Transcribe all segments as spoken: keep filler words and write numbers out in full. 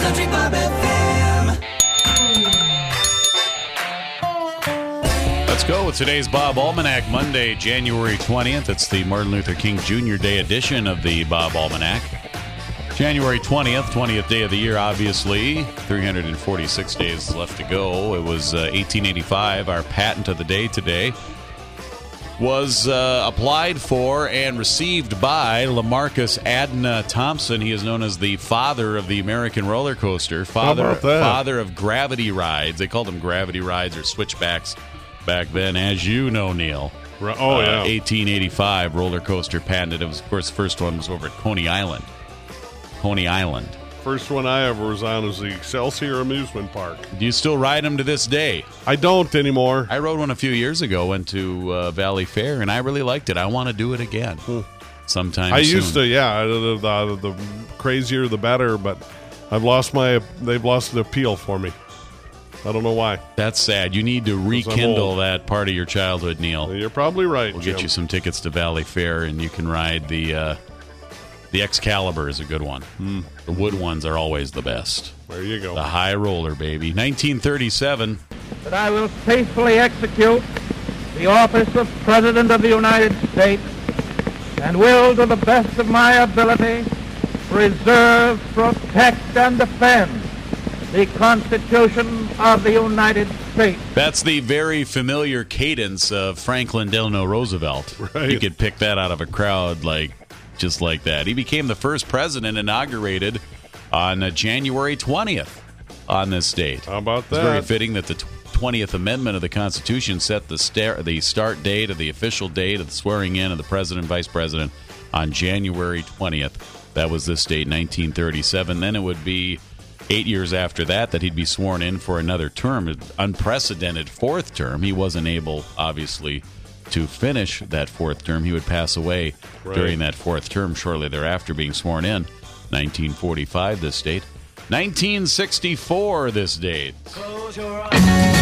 Country Bob F M. Let's go with today's Bob Almanac, Monday, January twentieth. It's the Martin Luther King Junior Day edition of the Bob Almanac. January twentieth, twentieth day of the year, obviously. three hundred forty-six days left to go. It was uh, eighteen eighty-five. Our patent of the day today was uh, applied for and received by LaMarcus Adna Thompson. He is known as the father of the American roller coaster, father, father of gravity rides. They called them gravity rides or switchbacks back then, as you know, Neil. Oh, yeah. Uh, eighteen eighty-five roller coaster patented. It was, of course, the first one was over at Coney Island. Coney Island. First one I ever was on was the Excelsior Amusement Park. Do you still ride them to this day? I don't anymore. I rode one a few years ago, went to uh, Valley Fair, and I really liked it. I want to do it again hmm. sometime I soon. used to, yeah. The, the, the crazier, the better, but I've lost my, they've lost the appeal for me. I don't know why. That's sad. You need to rekindle that part of your childhood, Neil. You're probably right, We'll Jim. get you some tickets to Valley Fair, and you can ride the... Uh, The Excalibur is a good one. Mm. The wood ones are always the best. There you go. The high roller, baby. nineteen thirty-seven. That I will faithfully execute the office of President of the United States and will, to the best of my ability, preserve, protect, and defend the Constitution of the United States. That's the very familiar cadence of Franklin Delano Roosevelt. Right. You could pick that out of a crowd like... just like that. He became the first president inaugurated on uh, January twentieth on this date. How about that? It's very fitting that the twentieth Amendment of the Constitution set the, star- the start date of the official date of the swearing in of the president and vice president on January twentieth. That was this date, nineteen thirty-seven. Then it would be eight years after that that he'd be sworn in for another term, an unprecedented fourth term. He wasn't able, obviously, to finish that fourth term. He would pass away right. during that fourth term shortly thereafter being sworn in. nineteen forty-five, this date. nineteen sixty-four, this date. Close your eyes.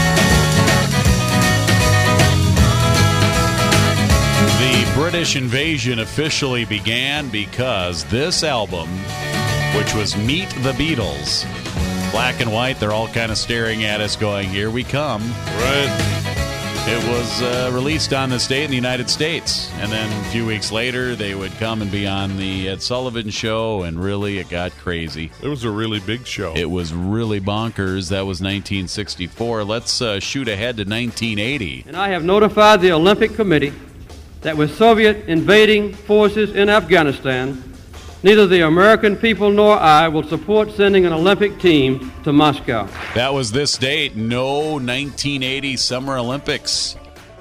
The British invasion officially began because this album, which was Meet the Beatles, black and white, they're all kind of staring at us going, here we come. Right. It was uh, released on this date in the United States, and then a few weeks later, they would come and be on the Ed Sullivan Show, and really, it got crazy. It was a really big show. It was really bonkers. That was nineteen sixty-four. Let's uh, shoot ahead to nineteen eighty. And I have notified the Olympic Committee that with Soviet invading forces in Afghanistan, neither the American people nor I will support sending an Olympic team to Moscow. That was this date. No nineteen eighty Summer Olympics.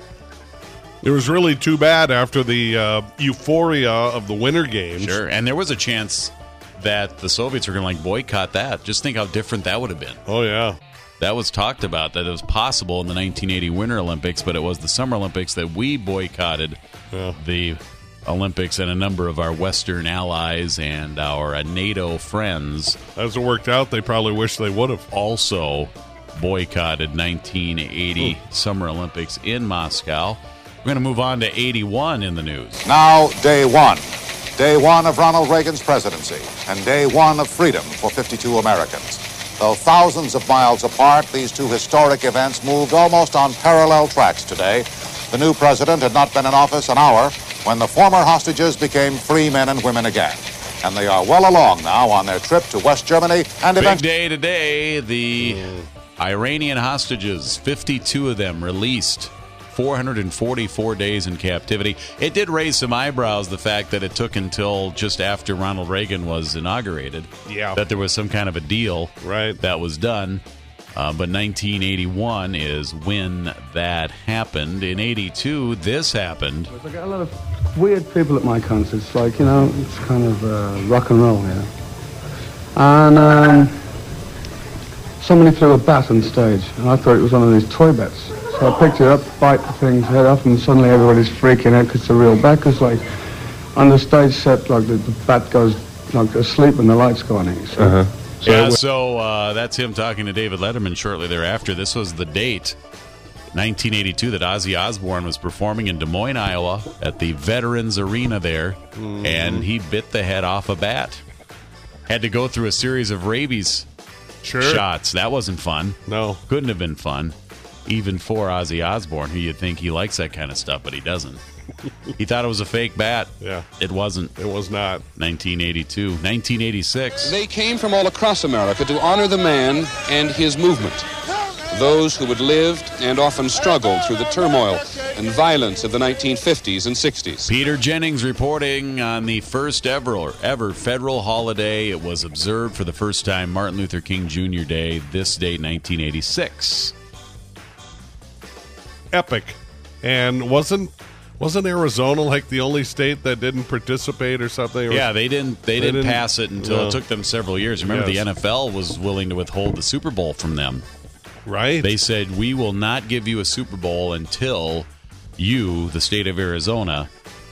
It was really too bad after the uh, euphoria of the Winter Games. Sure, and there was a chance that the Soviets were going to like boycott that. Just think how different that would have been. Oh, yeah. That was talked about, that it was possible in the nineteen eighty Winter Olympics, but it was the Summer Olympics that we boycotted yeah. the Olympics, and a number of our Western allies and our uh, NATO friends. As it worked out, they probably wish they would have. Also boycotted nineteen eighty Ooh. Summer Olympics in Moscow. We're going to move on to eighty-one in the news. Now, day one. Day one of Ronald Reagan's presidency, and day one of freedom for fifty-two Americans. Though thousands of miles apart, these two historic events moved almost on parallel tracks today. The new president had not been in office an hour when the former hostages became free men and women again. And they are well along now on their trip to West Germany and Big eventually... day today. The mm. Iranian hostages, fifty-two of them released. four hundred forty-four days in captivity. It did raise some eyebrows, the fact that it took until just after Ronald Reagan was inaugurated. Yeah. That there was some kind of a deal right. that was done. Uh, but nineteen eighty-one is when that happened. In eighty-two, this happened. I got a lot of weird people at my concerts, like, you know, it's kind of uh, rock and roll, you know. And um, somebody threw a bat on stage, and I thought it was one of these toy bats. So I picked it up, bite the thing's head off, and suddenly everybody's freaking out because it's a real bat. Because, like, on the stage set, like, the, the bat goes, like, asleep and the lights go on it. So, uh-huh. so yeah, so uh, that's him talking to David Letterman shortly thereafter. This was the date, nineteen eighty-two, that Ozzy Osbourne was performing in Des Moines, Iowa, at the Veterans Arena there, mm. and he bit the head off a bat. Had to go through a series of rabies Sure. shots. That wasn't fun. No. Couldn't have been fun. Even for Ozzy Osbourne, who you'd think he likes that kind of stuff, but he doesn't. He thought it was a fake bat. Yeah. It wasn't. It was not. nineteen eighty-two. nineteen eighty-six. They came from all across America to honor the man and his movement. Those who had lived and often struggled through the turmoil and violence of the nineteen fifties and sixties. Peter Jennings reporting on the first ever ever federal holiday. It was observed for the first time, Martin Luther King Junior Day, this date, nineteen eighty-six. Epic. And wasn't wasn't Arizona like the only state that didn't participate or something? Or Yeah, they didn't they, They didn't didn't- pass it until no. it took them several years. Remember, Yes. the N F L was willing to withhold the Super Bowl from them. Right? They said, we will not give you a Super Bowl until you, the state of Arizona,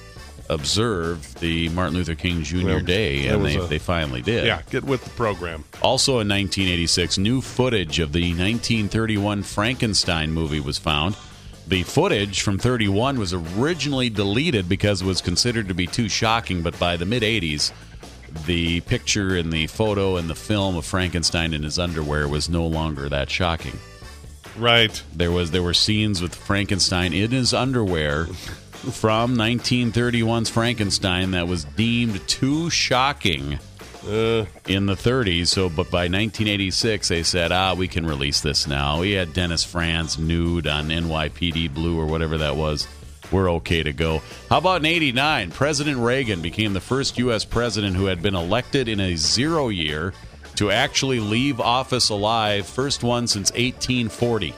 observe the Martin Luther King Junior Well, Day, that and was they, a- they finally did. yeah, get with the program. Also in nineteen eighty-six, new footage of the nineteen thirty-one Frankenstein movie was found. The footage from thirty-one was originally deleted because it was considered to be too shocking, but by the mid-eighties, the picture and the photo and the film of Frankenstein in his underwear was no longer that shocking. Right. There was there were scenes with Frankenstein in his underwear from nineteen thirty-one's Frankenstein that was deemed too shocking Uh, in the thirties. So, but by nineteen eighty-six, they said, ah, we can release this now. We had Dennis Franz nude on N Y P D Blue or whatever that was. We're okay to go. How about in eighty-nine? President Reagan became the first U S president who had been elected in a zero year to actually leave office alive. First one since eighteen forty.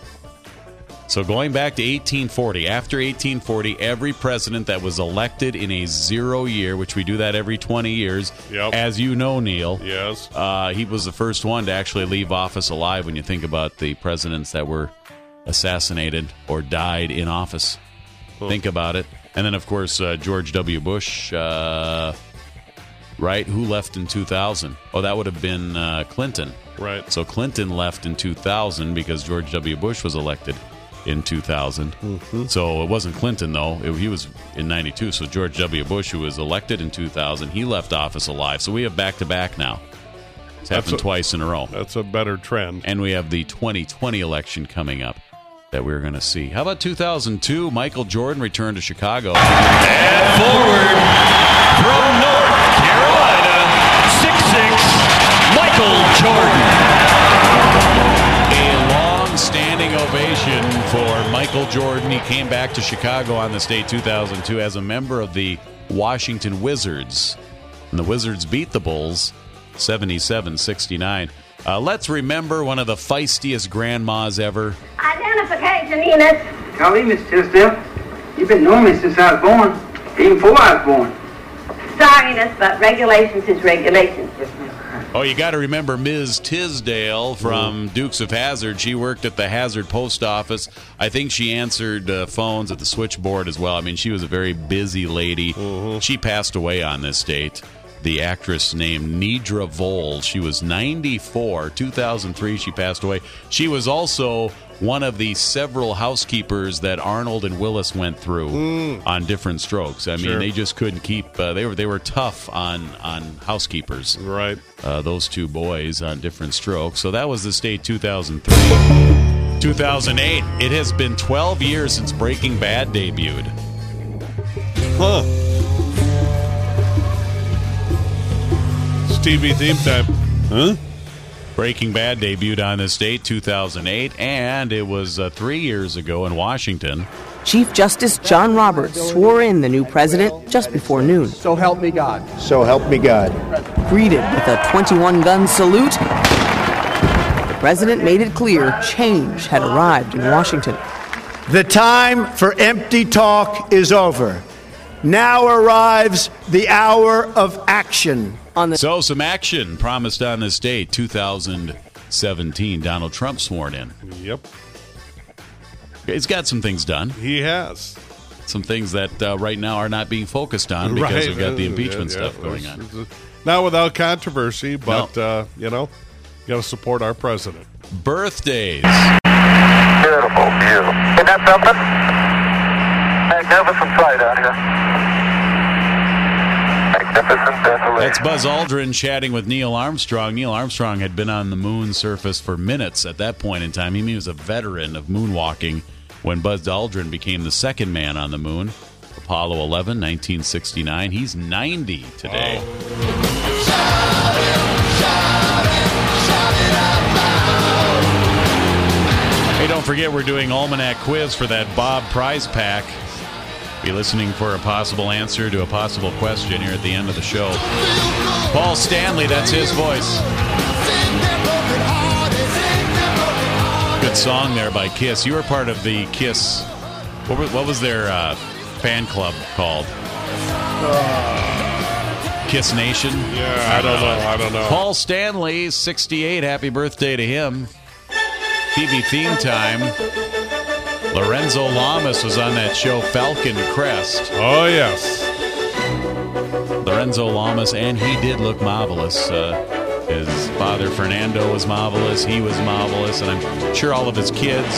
So going back to eighteen forty, after eighteen forty, every president that was elected in a zero year, which we do that every twenty years, Yep. as you know, Neil, yes. uh, he was the first one to actually leave office alive when you think about the presidents that were assassinated or died in office. Think about it. And then, of course, uh, George W. Bush, uh, right? Who left in two thousand? Oh, that would have been uh, Clinton. Right. So Clinton left in two thousand because George W. Bush was elected in two thousand. Mm-hmm. So it wasn't Clinton, though. It- he was in ninety-two. So George W. Bush, who was elected in two thousand, he left office alive. So we have back-to-back now. It's That's happened a- twice in a row. That's a better trend. And we have the twenty twenty election coming up that we're going to see. How about two thousand two? Michael Jordan returned to Chicago. And forward from North Carolina, six six, Michael Jordan. A long-standing ovation for Michael Jordan. He came back to Chicago on this day, two thousand two, as a member of the Washington Wizards. And the Wizards beat the Bulls seventy-seven sixty-nine. Uh, let's remember one of the feistiest grandmas ever. Identification, Enos. Call me, Miss Tisdale. You've been knowing me since I was born, even before I was born. Sorry, Enos, but regulations is regulations. Yes, ma'am. Oh, you got to remember Miz Tisdale from Dukes of Hazzard. She worked at the Hazzard Post Office. I think she answered uh, phones at the switchboard as well. I mean, she was a very busy lady. She passed away on this date. The actress named Nedra Vole. She was ninety-four. two thousand three, she passed away. She was also one of the several housekeepers that Arnold and Willis went through Mm. on different strokes. I mean, Sure. they just couldn't keep. Uh, they were they were tough on on housekeepers. Right. Uh, those two boys on different strokes. So that was the state two thousand three. two thousand eight. It has been twelve years since Breaking Bad debuted. Huh. It's T V theme time. Huh? Breaking Bad debuted on this date, two thousand eight, and it was uh, three years ago in Washington. Chief Justice John Roberts swore in the new president just before noon. So help me God. So help me God. Greeted with a twenty-one gun salute, the president made it clear change had arrived in Washington. The time for empty talk is over. Now arrives the hour of action. On the So some action promised on this date, two thousand seventeen. Donald Trump sworn in. Yep. He's got some things done. He has. Some things that uh, right now are not being focused on because Right. we've got the Yeah, impeachment yeah, stuff yeah. going on. It's- it's Not without controversy, but, uh, you know, you got to support our president. Birthdays. Beautiful view. Isn't that something? Magnificent sight out here. Magnificent desolation. That's Buzz Aldrin chatting with Neil Armstrong. Neil Armstrong had been on the moon surface for minutes at that point in time. He was a veteran of moonwalking when Buzz Aldrin became the second man on the moon. Apollo eleven, nineteen sixty-nine. He's ninety today. Hey, don't forget we're doing Almanac Quiz for that Bob prize pack. Be listening for a possible answer to a possible question here at the end of the show. Paul Stanley, that's his voice. Good song there by Kiss. You were part of the Kiss. What, were, what was their uh, fan club called? Uh, Kiss Nation? Yeah, I don't know. I don't know. Paul Stanley, sixty-eight. Happy birthday to him. T V theme time. Lorenzo Lamas was on that show, Falcon Crest. Oh, yes. Lorenzo Lamas, and he did look marvelous. Uh, his father, Fernando, was marvelous. He was marvelous. And I'm sure all of his kids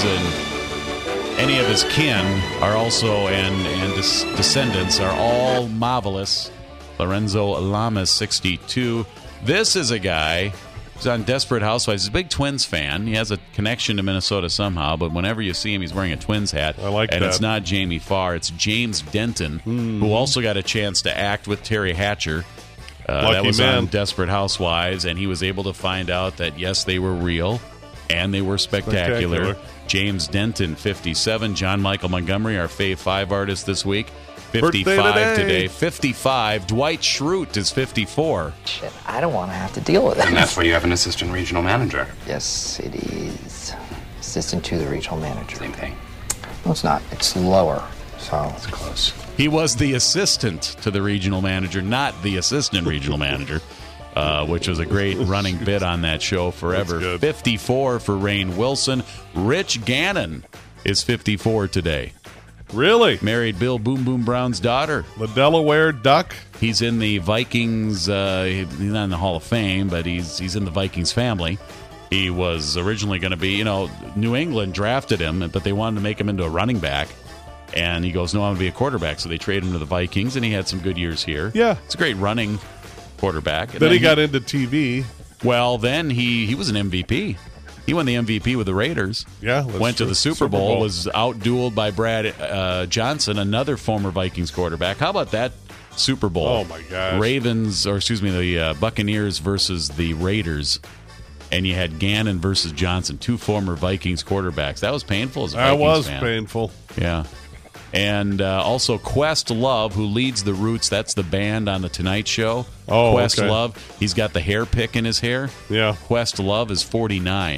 and any of his kin are also, and, and des- descendants are all marvelous. Lorenzo Lamas, sixty-two. This is a guy who's on Desperate Housewives. He's a big Twins fan. He has a connection to Minnesota somehow, but whenever you see him, he's wearing a Twins hat. I like and that. And it's not Jamie Farr. It's James Denton, mm-hmm. who also got a chance to act with Terry Hatcher. Uh, Lucky that was man. on Desperate Housewives, and he was able to find out that, yes, they were real, and they were spectacular. Spectacular. James Denton, fifty-seven. John Michael Montgomery, our Fave five artist this week, fifty-five Birthday today. today. fifty-five. Dwight Schrute is fifty-four. Shit, I don't want to have to deal with it. And that's why you have an assistant regional manager. Yes, it is. Assistant to the regional manager. Same thing. No, it's not. It's lower. So it's close. He was the assistant to the regional manager, not the assistant regional manager, uh, which was a great running bit on that show forever. fifty-four for Rainn Wilson. Rich Gannon is fifty-four today. Really? Married Bill Boom Boom Brown's daughter. The Delaware Duck. He's in the Vikings. Uh, he's not in the Hall of Fame, but he's he's in the Vikings family. He was originally going to be, you know, New England drafted him, but they wanted to make him into a running back. And he goes, no, I want to be a quarterback. So they traded him to the Vikings, and he had some good years here. Yeah. It's a great running quarterback. And then, then he got he, into T V. Well, then he, he was an M V P. He won the M V P with the Raiders. Yeah, went true. to the Super, Super Bowl, Bowl, was out-dueled by Brad uh, Johnson, another former Vikings quarterback. How about that Super Bowl? Oh, my gosh. Ravens, or excuse me, the uh, Buccaneers versus the Raiders. And you had Gannon versus Johnson, two former Vikings quarterbacks. That was painful as a Vikings That was fan. painful. Yeah. And uh, also Questlove, who leads the Roots. That's the band on The Tonight Show. Oh, Questlove. Okay. He's got the hair pick in his hair. Yeah. Questlove is forty-nine.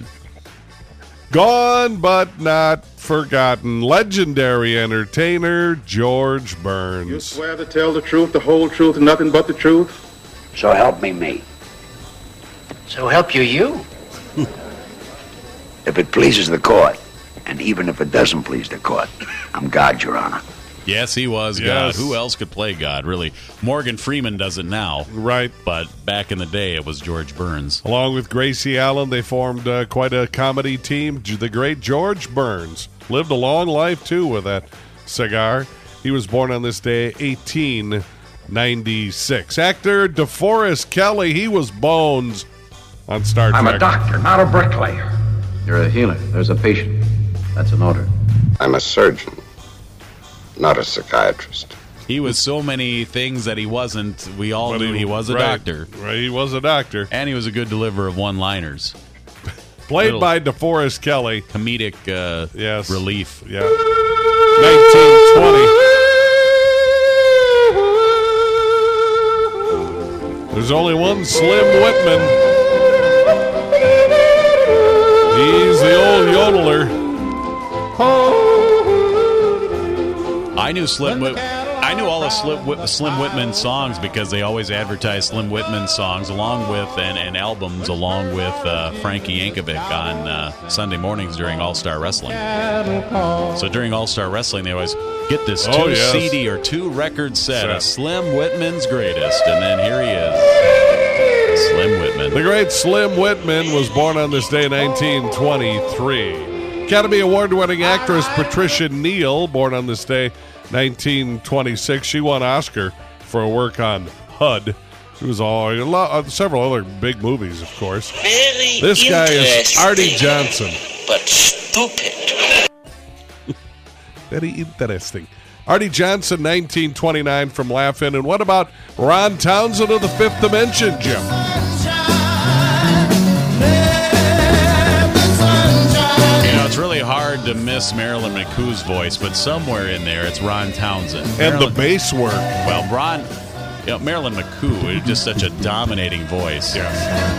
Gone but not forgotten. Legendary entertainer George Burns. You swear to tell the truth, the whole truth, and nothing but the truth? So help me, me. So help you, you. If it pleases the court, and even if it doesn't please the court, I'm God, Your Honor. Yes, he was Yes. God. Who else could play God, really? Morgan Freeman does it now. Right. But back in the day, it was George Burns. Along with Gracie Allen, they formed uh, quite a comedy team. The great George Burns lived a long life, too, with that cigar. He was born on this day, eighteen ninety-six. Actor DeForest Kelly, he was Bones on Star Trek. I'm a doctor, not a bricklayer. You're a healer. There's a patient. That's an order. I'm a surgeon, not a psychiatrist. He was so many things that he wasn't. We all But knew he, he- was a right, doctor. Right, he was a doctor. And he was a good deliverer of one-liners. Played Little by DeForest Kelly. Comedic uh, Yes. relief. Yeah. nineteen twenty. There's only one Slim Whitman. He's the old yodeler. I knew Slim Whit- I knew all the Slim, Whit- Slim Whitman songs because they always advertised Slim Whitman songs along with and, and albums along with uh, Frankie Yankovic on uh, Sunday mornings during All-Star Wrestling. So during All-Star Wrestling, they always get this two Oh, yes. C D or two record set Set. of Slim Whitman's greatest, and then here he is, Slim Whitman. The great Slim Whitman was born on this day, nineteen twenty-three. Academy Award-winning actress Patricia Neal, born on this day, nineteen twenty-six. She won Oscar for her work on H U D. He was all a lot, uh, several other big movies, of course. Very This guy is interesting, Artie Johnson. But stupid. Very interesting. Artie Johnson, nineteen twenty-nine from Laugh-In. And what about Ron Townsend of the Fifth Dimension, Jim? You know, it's really hard to miss Marilyn McCoo's voice, but somewhere in there it's Ron Townsend. And Marilyn, the bass work. Well, Ron, you know, Marilyn McCoo is just such a dominating voice. Yeah.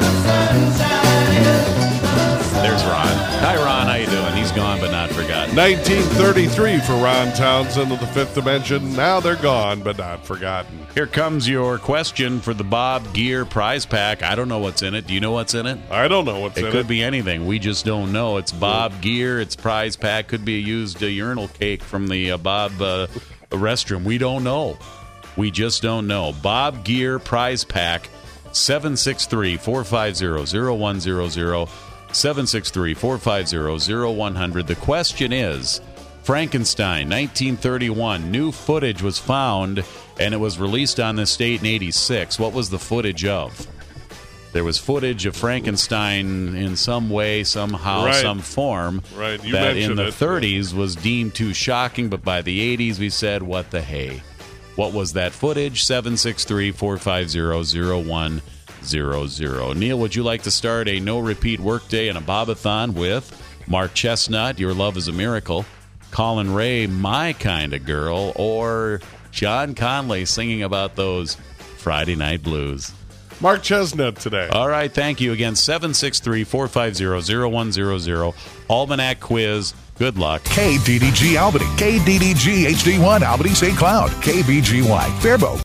There's Ron. Hi, Ron. How you doing? He's gone but not forgotten. nineteen thirty-three for Ron Townsend of the Fifth Dimension. Now they're gone but not forgotten. Here comes your question for the Bob Gear prize pack. I don't know what's in it. Do you know what's in it? I don't know what's it in it. It could be anything. We just don't know. It's Bob Gear. It's prize pack. Could be a used uh, urinal cake from the uh, Bob uh, restroom. We don't know. We just don't know. Bob Gear prize pack, seven six three, four five zero, zero one zero zero, seven six three, four five zero, zero one zero zero. The question is, Frankenstein, nineteen thirty-one. New footage was found, and it was released on this date in eighty-six. What was the footage of? There was footage of Frankenstein in some way, somehow, right. some form. Right, you that mentioned in the it. thirties was deemed too shocking, but by the eighties we said, what the hey? What was that footage? seven six three, four five zero, zero one zero zero. Neil, would you like to start a no-repeat workday and a Bobathon with Mark Chestnut, Your Love is a Miracle, Colin Ray, My Kind of Girl, or John Conley singing about those Friday Night Blues? Mark Chestnut today. All right, thank you again. seven six three, four five zero, zero one zero zero. Almanac quiz. Good luck. K D D G Albany, K D D G H D one Albany Saint Cloud, K B G Y Faribault.